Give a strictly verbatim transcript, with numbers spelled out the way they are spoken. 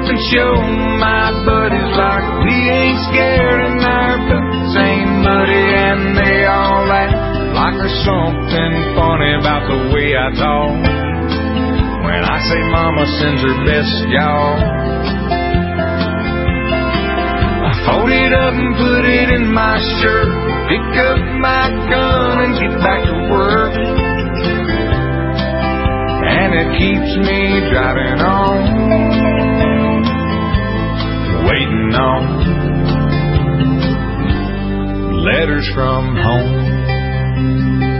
up and show my buddies like we ain't scared and our boots ain't muddy, and they all laugh like there's something funny about the way I talk when I say mama sends her best, y'all. I fold it up and put it in my shirt, pick up my gun and get back to work, and it keeps me driving on, waiting on letters from home.